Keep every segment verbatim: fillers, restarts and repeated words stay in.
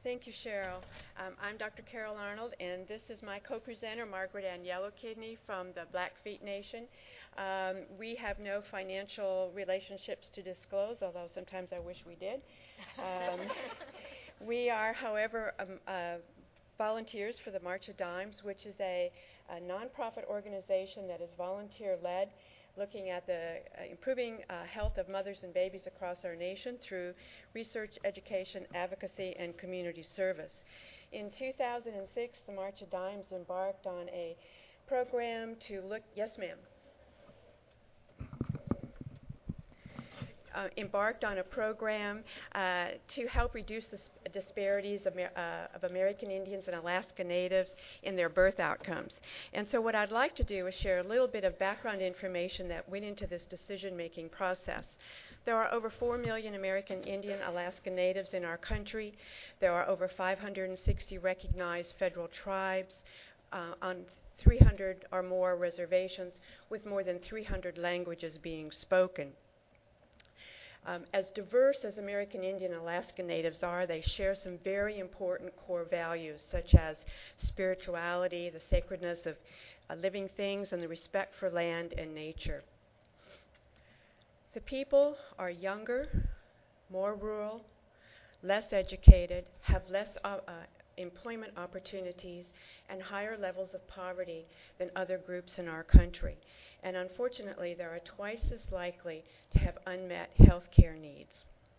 Thank you, Cheryl. Um, I'm Doctor Carol Arnold, and this is my co-presenter, Margaret Ann Yellowkidney from the Blackfeet Nation. Um, we have no financial relationships to disclose, although sometimes I wish we did. Um, we are, however, um, uh, volunteers for the March of Dimes, which is a, a nonprofit organization that is volunteer-led, looking at the uh, improving uh, health of mothers and babies across our nation through research, education, advocacy, and community service. In two thousand six, the March of Dimes embarked on a program to look, yes ma'am, Uh, embarked on a program uh, to help reduce the sp- disparities of, Amer- uh, of American Indians and Alaska Natives in their birth outcomes. And so what I'd like to do is share a little bit of background information that went into this decision-making process. There are over four million American Indian Alaska Natives in our country. There are over five hundred sixty recognized federal tribes uh, on three hundred or more reservations, with more than three hundred languages being spoken. Um, as diverse as American Indian and Alaska Natives are, they share some very important core values, such as spirituality, the sacredness of uh, living things, and the respect for land and nature. The people are younger, more rural, less educated, have less uh, uh, employment opportunities, and higher levels of poverty than other groups in our country. And unfortunately, they are twice as likely to have unmet health care needs.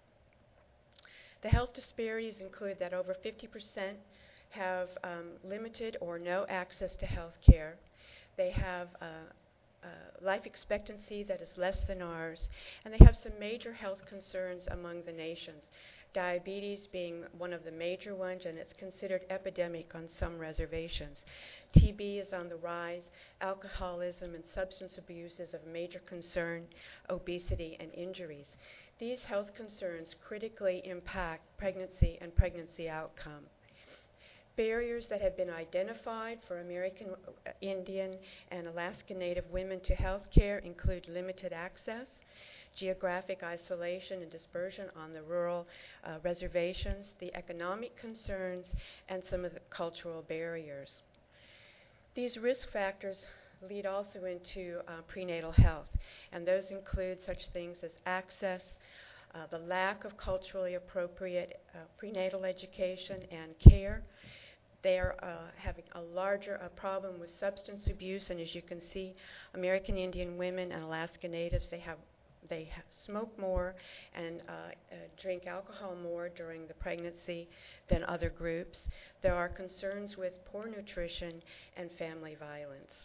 The health disparities include that over fifty percent have um, limited or no access to health care. They have uh, uh, life expectancy that is less than ours, and they have some major health concerns among the nations. Diabetes being one of the major ones, and it's considered epidemic on some reservations. T B is on the rise. Alcoholism and substance abuse is of major concern, obesity and injuries. These health concerns critically impact pregnancy and pregnancy outcome. Barriers that have been identified for American Indian and Alaska Native women to health care include limited access, geographic isolation and dispersion on the rural uh, reservations, the economic concerns, and some of the cultural barriers. These risk factors lead also into uh, prenatal health, and those include such things as access, uh, the lack of culturally appropriate uh, prenatal education and care. They are uh, having a larger uh, problem with substance abuse, and as you can see, American Indian women and Alaska Natives, they have They ha- smoke more and uh, uh, drink alcohol more during the pregnancy than other groups. There are concerns with poor nutrition and family violence.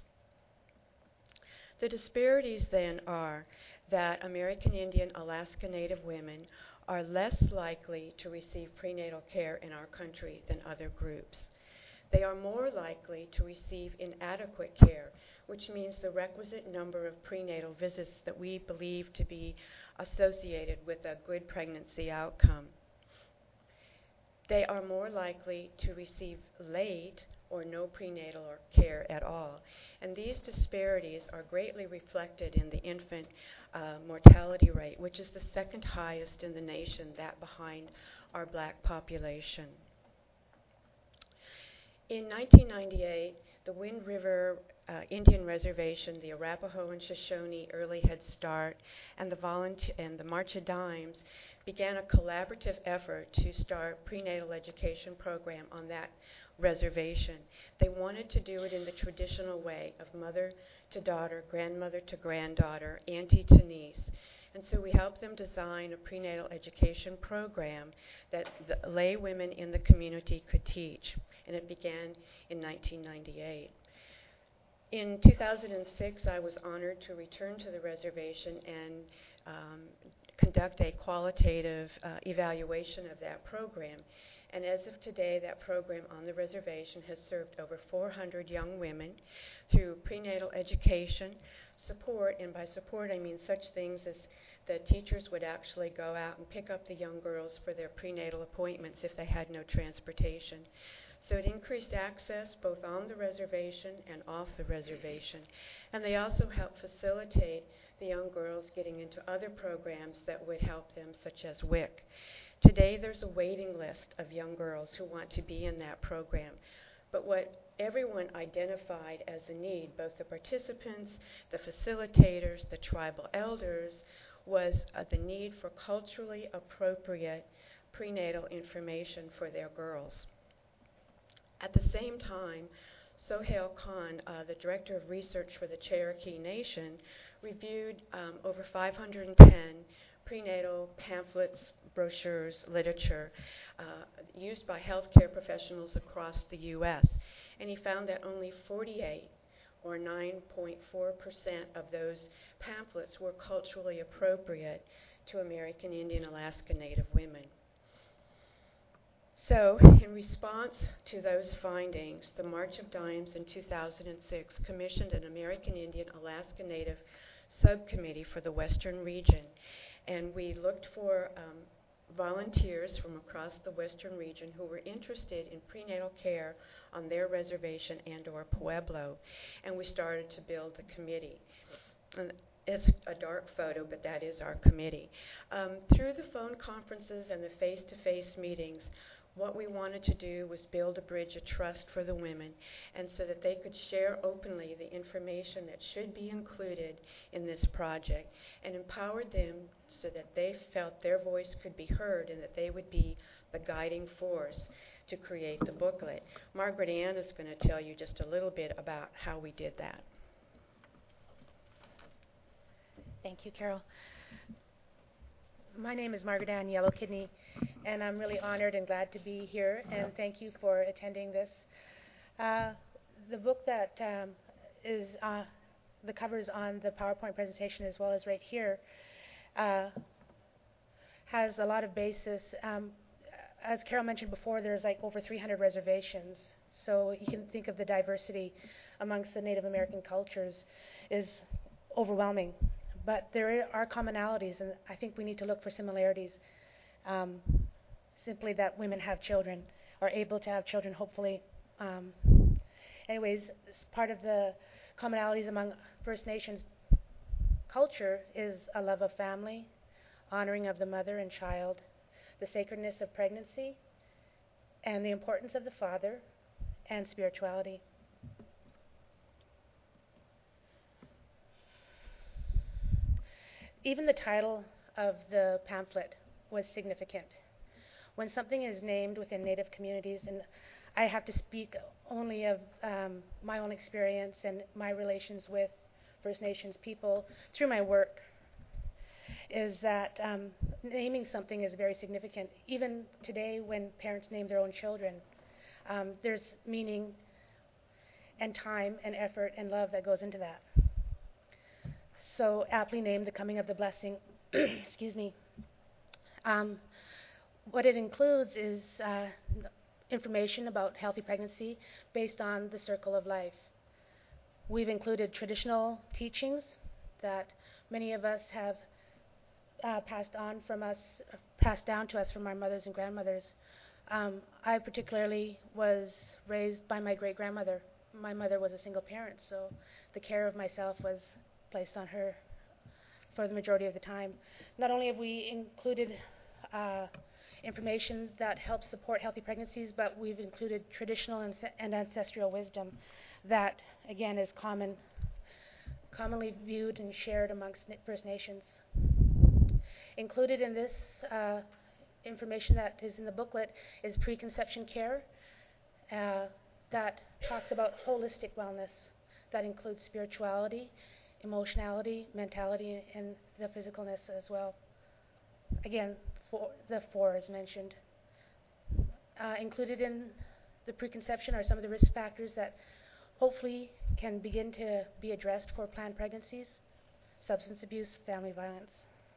The disparities then are that American Indian Alaska Native women are less likely to receive prenatal care in our country than other groups. They are more likely to receive inadequate care, which means the requisite number of prenatal visits that we believe to be associated with a good pregnancy outcome. They are more likely to receive late or no prenatal or care at all. And these disparities are greatly reflected in the infant uh, mortality rate, which is the second highest in the nation, that behind our black population. In nineteen ninety-eight, the Wind River uh, Indian Reservation, the Arapaho and Shoshone Early Head Start, and the, volunteer, and the March of Dimes began a collaborative effort to start prenatal education program on that reservation. They wanted to do it in the traditional way of mother to daughter, grandmother to granddaughter, auntie to niece. And so we helped them design a prenatal education program that the lay women in the community could teach. And it began in nineteen ninety-eight. In two thousand six, I was honored to return to the reservation and um, conduct a qualitative uh, evaluation of that program. And as of today, that program on the reservation has served over four hundred young women through prenatal education, support, and by support I mean such things as the teachers would actually go out and pick up the young girls for their prenatal appointments if they had no transportation. So it increased access both on the reservation and off the reservation. And they also helped facilitate the young girls getting into other programs that would help them, such as W I C. Today there's a waiting list of young girls who want to be in that program. But what everyone identified as a need, both the participants, the facilitators, the tribal elders, was uh, the need for culturally appropriate prenatal information for their girls. At the same time, Sohail Khan, uh, the Director of Research for the Cherokee Nation, reviewed um, over five hundred ten prenatal pamphlets, brochures, literature uh, used by healthcare professionals across the U S And he found that only forty-eight, or nine point four percent of those pamphlets were culturally appropriate to American Indian Alaska Native women. So, in response to those findings, the March of Dimes in two thousand six commissioned an American Indian Alaska Native subcommittee for the Western region. And we looked for um, volunteers from across the Western region who were interested in prenatal care on their reservation and or pueblo. And we started to build the committee. And it's a dark photo, but that is our committee. Um, through the phone conferences and the face-to-face meetings, what we wanted to do was build a bridge of trust for the women, and so that they could share openly the information that should be included in this project, and empowered them so that they felt their voice could be heard and that they would be the guiding force to create the booklet. Margaret Ann is going to tell you just a little bit about how we did that. Thank you, Carol. My name is Margaret Ann Yellow Kidney, and I'm really honored and glad to be here, and thank you for attending this. Uh, the book that um, is uh, the covers on the PowerPoint presentation, as well as right here, uh, has a lot of basis. Um, as Carol mentioned before, there's like over three hundred reservations, so you can think of the diversity amongst the Native American cultures is overwhelming. But there are commonalities, and I think we need to look for similarities. Um, simply that women have children, are able to have children, hopefully. Um, anyways, part of the commonalities among First Nations culture is a love of family, honoring of the mother and child, the sacredness of pregnancy, and the importance of the father, and spirituality. Even the title of the pamphlet was significant. When something is named within Native communities, and I have to speak only of um, my own experience and my relations with First Nations people through my work, is that um, naming something is very significant. Even today, when parents name their own children, um, there's meaning and time and effort and love that goes into that. So aptly named The Coming of the Blessing, excuse me. Um, what it includes is uh, information about healthy pregnancy based on the circle of life. We've included traditional teachings that many of us have uh, passed on from us, passed down to us from our mothers and grandmothers. Um, I particularly was raised by my great-grandmother. My mother was a single parent, so the care of myself was placed on her for the majority of the time. Not only have we included uh, information that helps support healthy pregnancies, but we've included traditional and, and ancestral wisdom that, again, is common, commonly viewed and shared amongst First Nations. Included in this uh, information that is in the booklet is preconception care uh, that talks about holistic wellness. That includes spirituality, emotionality, mentality, and the physicalness as well. Again, for the four as mentioned. Uh, included in the preconception are some of the risk factors that hopefully can begin to be addressed for planned pregnancies: substance abuse, family violence.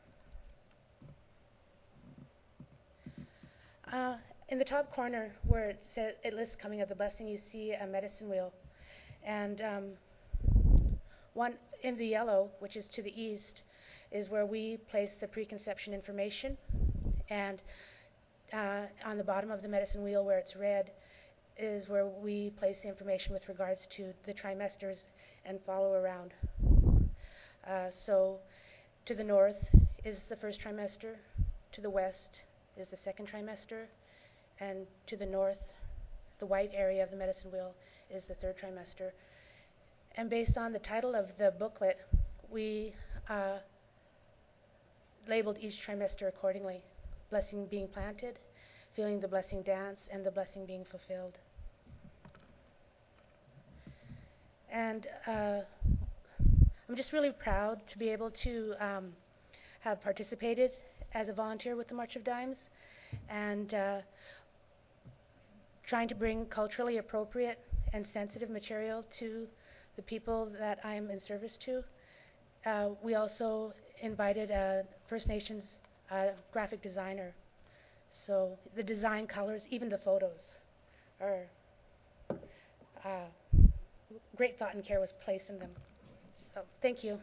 Uh, in the top corner where it says it lists Coming of the Blessing, you see a medicine wheel, and um, one in the yellow, which is to the east, is where we place the preconception information, and uh, on the bottom of the medicine wheel where it's red is where we place the information with regards to the trimesters and follow around. Uh, so to the north is the first trimester, to the west is the second trimester, and to the north, the white area of the medicine wheel is the third trimester. And based on the title of the booklet, we uh, labeled each trimester accordingly. Blessing being planted, feeling the blessing dance, and the blessing being fulfilled. And uh, I'm just really proud to be able to um, have participated as a volunteer with the March of Dimes, and uh, trying to bring culturally appropriate and sensitive material to the people that I'm in service to. Uh, we also invited a First Nations uh, graphic designer. So the design colors, even the photos, are uh, great thought and care was placed in them. So thank you.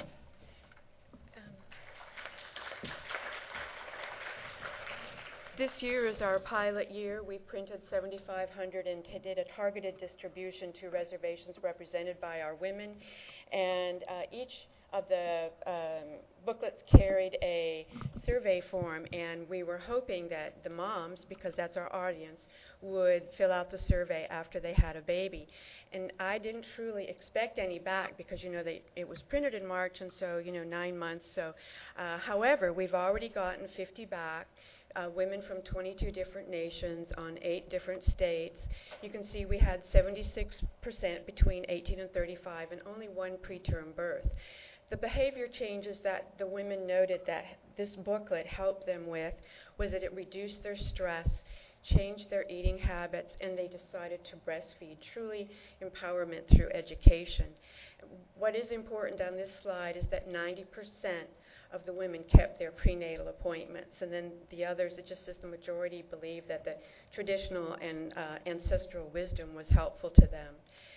This year is our pilot year. We printed seventy-five hundred and t- did a targeted distribution to reservations represented by our women. And uh, each of the um, booklets carried a survey form, and we were hoping that the moms, because that's our audience, would fill out the survey after they had a baby. And I didn't truly expect any back because, you know, they, it was printed in March, and so, you know, nine months. So, uh, however, we've already gotten fifty back. Uh, women from twenty-two different nations on eight different states. You can see we had seventy-six percent between eighteen and thirty-five and only one preterm birth. The behavior changes that the women noted that this booklet helped them with was that it reduced their stress, changed their eating habits, and they decided to breastfeed. Truly empowerment through education. What is important on this slide is that ninety percent of the women kept their prenatal appointments, and then the others, it just says the majority believe that the traditional and uh, ancestral wisdom was helpful to them.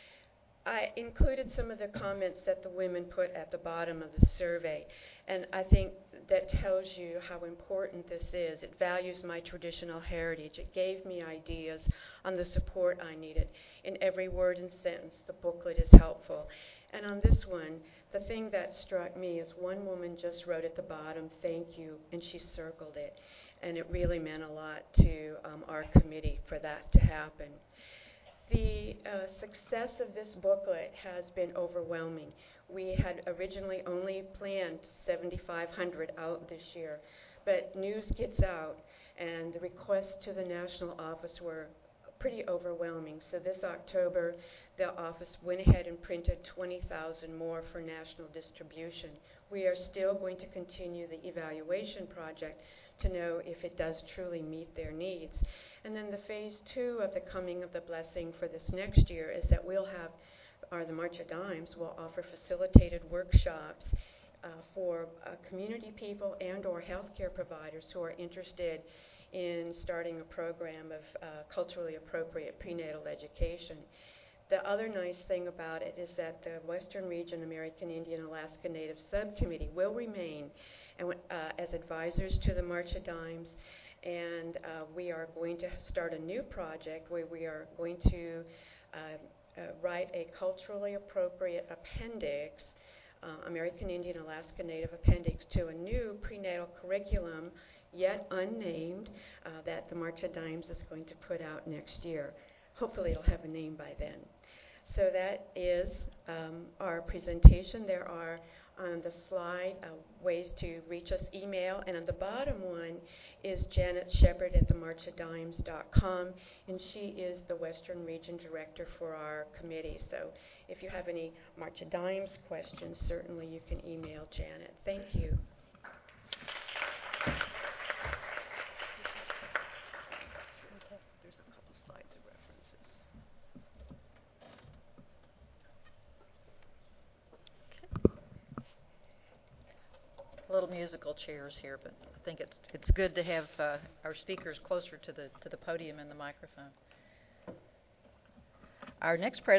I included some of the comments that the women put at the bottom of the survey, and I think that tells you how important this is. It values my traditional heritage. It gave me ideas on the support I needed. In every word and sentence, the booklet is helpful. And on this one, the thing that struck me is one woman just wrote at the bottom, "Thank you," and she circled it. And it really meant a lot to um, our committee for that to happen. The uh, success of this booklet has been overwhelming. We had originally only planned seventy-five hundred out this year, but news gets out, and the requests to the national office were pretty overwhelming. So this October, the office went ahead and printed twenty thousand more for national distribution. We are still going to continue the evaluation project to know if it does truly meet their needs. And then the phase two of the Coming of the Blessing for this next year is that we'll have, or the March of Dimes will offer facilitated workshops uh, for uh, community people and or healthcare providers who are interested in starting a program of uh, culturally appropriate prenatal education. The other nice thing about it is that the Western Region American Indian Alaska Native Subcommittee will remain and, uh, as advisors to the March of Dimes, and uh, we are going to start a new project where we are going to uh, uh, write a culturally appropriate appendix, uh, American Indian Alaska Native appendix, to a new prenatal curriculum, yet unnamed, uh, that the March of Dimes is going to put out next year. Hopefully it'll have a name by then. So that is um, our presentation. There are on the slide uh, ways to reach us, email, and on the bottom one is Janet Shepard at the march of dimes dot com, and she is the Western Region Director for our committee. So if you have any March of Dimes questions, certainly you can email Janet. Thank you. Little musical chairs here, but I think it's it's good to have uh, our speakers closer to the to the podium and the microphone. Our next presentation